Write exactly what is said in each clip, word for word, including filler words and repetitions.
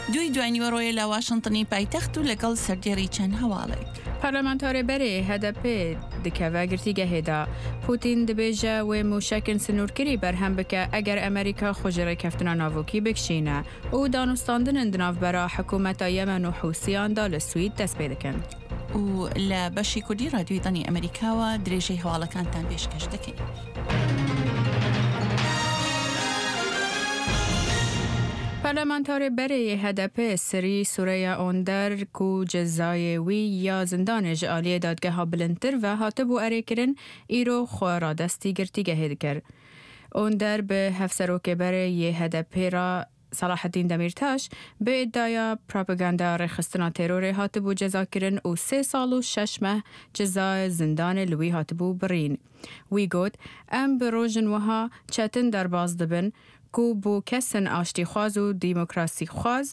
دوی دوانیوەڕۆیە لە واشنتنی پایتەخت و لەگەڵ سەردێڕی چەند هەواڵێک. پارلەمانتارێ بەرێ هەدەپێ دکەوە گرتیگەهێدا پوتین دەبێژە وێ موشەکن سنوورکری بەرهەم بکە ئەگەر ئەمریکا خۆژێڕی کەفتنە ناوۆکی بکشینە و دانوستاندنن دناوبەرە حکوومەتە یەمەن و حوسیاندا لە سوید دەست پێ دەکەن. و لە بەشی کوردی رادیۆی دانی ئەمریکاوە درێژەی هەواڵەکانتان پێشکەش دەکەین. پارلەمانتارێ بەرێ هەدەپێ سری سوورەیە ئۆندەر و جەزایەوی یا زندانێژ ئالیە دادگەها بلندتر و هاتبوو ئەرێکردن ئیرۆ خۆڕادەستی گرتیگەهێ دکرد. ئۆندەر بە هەفسەرۆکێ بەرێ یێ هەدەپێ را صلاح الدین دەمیرتاش بە ئیددایا پراپگاندا ڕێخستنا تێرۆرێ هاتبوو جەزاکردن و سێ ساڵ و شەش مەه جەزای زندانێ لوی هاتبوو برین. وی گوت ئەم بە ڕۆژن وەها چەتن دەرباز دەبن کو بۆ کەسن ئاشتی خواز و دیموکراسی خواز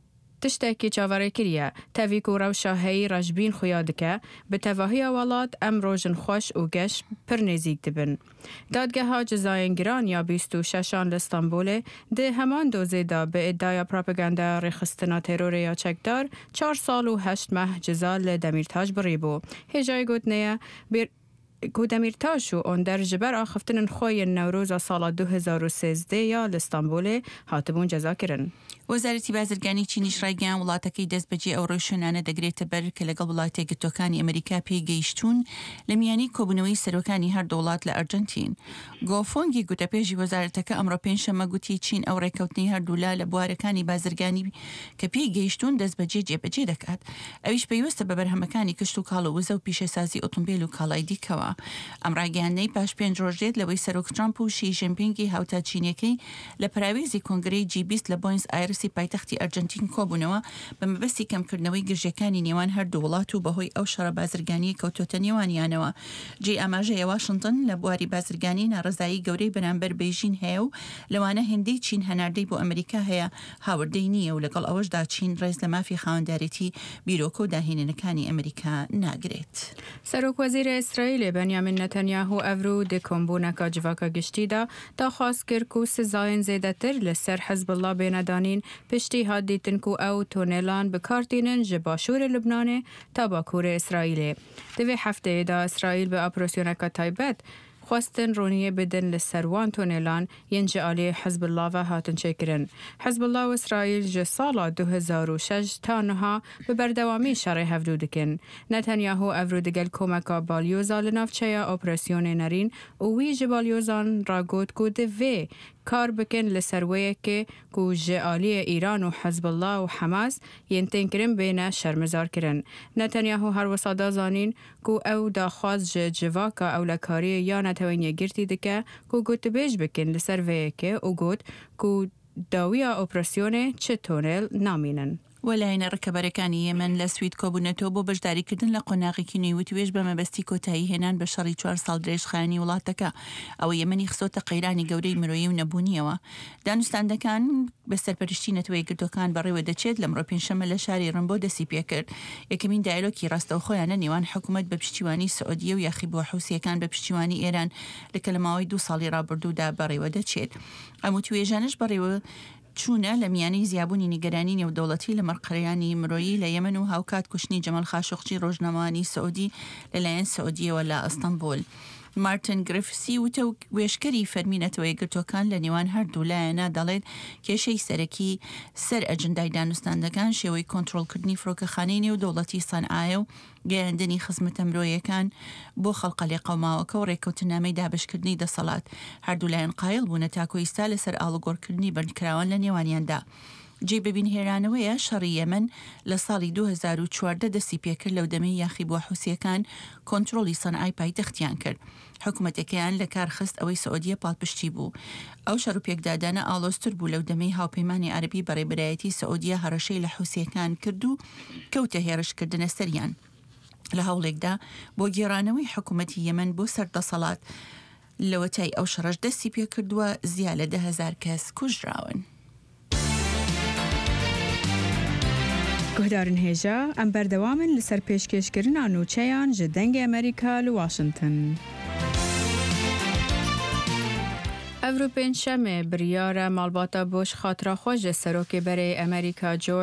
تشتێکی چاوەڕێ کریە تەڤیک و ڕەوشە هەیی ڕەشبین خویا دکە بە تەڤاهی وڵات ئەم ڕۆژن خۆش و گەش پر نێزیک دبن. دادگەها جەزایên giran ya bîst û şeşan li Stenbolê di heman dozê da bi îddaya propaganda rêxistina terorê ya çekdar çar sal û heşt meh ceza li Demirtaş birîbû. Hêjayê gotineye bir ku Demirtaş û Önder ji ber axiftinên xwe yên Newroza sala du hezar û sêzdê ya li Stenbolê hatibûn cezakirin. وەزارەتی بازرگانی چینیش ڕایگەیان وڵاتەکەی دەست بەجێ ئەو ڕۆژنانە دەگرێتە بەر کە لەگەڵ وڵاتە یەکگرتووەکانی ئەمریکا پێی گەیشتوون لە میانی کۆبوونەوەی سەرۆکانی هەردوو وڵات لە ئەرجەنتین. گۆفۆنگی گوتەپێژی وەزارەتەکە ئەمڕۆ پێنجشەممە گوتی چین ئەو ڕێکەوتنی هەردوولا لە بوارەکانی بازرگانی کە پێی گەیشتوون دەست بەجێ جێبەجێ دەکات. ئەویش پێویستە بە بەرهەمەکانی کشت و کاڵ و وزە و پیشەسازی ئۆتۆمبیل و کاڵای دیکەوە. ئەم ڕایگەیانەی پاش پێنج ڕۆژ دێت لەوەی سەرۆک ترامپ و شی ژینپینگی هاوتا چینیەکەی لە پراوێزی کۆنگرەی جی بیست لە بۆینس ئایرسی پایتەختی ئەرجەنتین کۆبوونەوە بە مەبەستی کەمکردنەوەی گرژەکانی نێوان هەردوو وڵات و بەهۆی ئەو شەڕە بازرگانی کەوتۆتە نێوانیانەوە. جێ ئاماژەیە واشنتن لە بواری بازرگانی ناڕزایی گەورەی بەرامبەر بێژین هەیە و لەوانە هێندەی چین هەناردەی بۆ ئەمریکا هەیە هاوردەی نییە و لەگەڵ ئەوەشدا چین ڕێز لە مافی خاوەندارێتی بیرۆکە و داهێنانەکانی ئەمریکا ناگرێت. سەرۆک وەزیرە ئیسرائیلê Benyamin Netanyahu evrû di kombûneka civaka giştî da daxwaz kir ku sizayên zêdetir li ser Hezbollah bênedanîn piştî hat dîtin ku ew tonêlan bikartînin ji başûrê Lubnanê ta bakurê İsraîlê. Di vê hefteyê da İsraîl bi operasyoneka taybet خواستن رونیه بدن لسروان تونیلان ین جه آلی حزب الله و هاتن چکرن. حزب الله و اسرائیل جه سالا دو هزار و شش تانها به بردوامی شرع هفدو دکن. نتانیاهو افرو دگل کومکا بالیوزا لنافچه اپراسیون نرین و وی جه بالیوزان را گود که ده وی کار بکن لسرویه که که جه آلی ایران و حزب الله و حماس ین تنکرن بین شرمزار کرن. نتانیاهو هر وسادا زانین که او داخواز جه جواکا اولکاری یا توانیه گرتی دکه که گوت بیش بکن لسر ویکه و گوت که داویا اپراسیونه چه تونل نامینن. وەلایەنە ڕکەبەرەکانی یەمەن لە سوید کۆبوونەتەوە بۆ بەشداریکردن لە قۆناغێکی نێوتوێژ بە مەبەستی کۆتایی هێنان بە شەڕی چوار ساڵ درێژخایەنی وڵاتەکە ئەوە یەمەنی خسۆتە قەیرانی گەورەی مرۆیی و نەبوونیەوە. دانوستاندەکان بە سەرپەرشتی نەتەوە یەکگرتووەکان بەڕێوە دەچێت لەمڕۆ پێنجشەممە لە شاری ڕمبۆ دەستی پێکرد. یەکەمین دایلۆکی ڕاستەوخۆیانە نێوان حکوومەت بە پشتیوانی سعودیە و یاخی بۆ حوسیەکان بە پشتیوانی ئێران لەکە لە ماوەی دوو ساڵی ڕابردوودا بەڕێوە دەچێت. ئەم توێژانش بەڕێوە چوونە لە میانەی زیابوونی نیگەرانی نێودەوڵەتی لە مەرقەڕیانی مرۆیی لە یەمەن و هاوکات کوشتنی جەمەل خاشۆقچی ڕۆژنامەوانی سعودی لەلایەن سعودیەوە لە ئەستەمبول. مارتن گرفسی وتە وێشکەری فەرمینەتەوە یەکگرتووەکان لە نێوان هەردوو لایەنە دەڵێت کێشەی سەرەکی سەر ئەجندای دانوستاندەکان شێوەی کۆنتڕۆڵکردنی فڕۆکەخانەی نێودەوڵەتی سەنعایە و گەیاندنی خزمەتە مرۆییەکان بۆ خەڵقەلێ قەوماوەکە و ڕێکەوتنامەی دابشکردنی دەسەڵات. هەردوو لایەن قایڵ بوونە تاکۆ ئێستا لەسەر ئاڵوگۆڕکردنی بەرکراوان لە نێوانیاندا. جێ ببینهێرانەوەیە شەڕی یەمەن لە ساڵی دو هزار و چواردە دەستی پێکرد لەو دەمەی یاخی بۆ حوسیەکان کۆنتڕۆڵی سەنعای پایتەختیان کرد. حکوومەتەکەیان لە کار خست ئەوەی سعودیە پاڵپشتی بوو. ئەو شەڕ و پێکدادانە ئاڵۆزتر بوو لەو دەمەی هاوپەیمانی عەربی بەڕێبەرایەتی سعودیە هەڕەشەی لە حوسیەکان کرد و کەوتە هێرشکردنە سەریان. لە هەوڵێکدا بۆ گێڕانەوەی حکوومەتی یەمەن بۆ سەردەسەڵات لەوەتای ئەو شەڕەش دەستی پێکردووە زیا لە ده هەزار کەس کوژراون. گهدارن هێژە ئەم بەردەوامن لەسەر پێشکەشکردنا نوچەیان ji dengê Amerîka li Washington. Ev ro pênçemê biryara malbata boş xatira xwe ji serokê berê Amerîka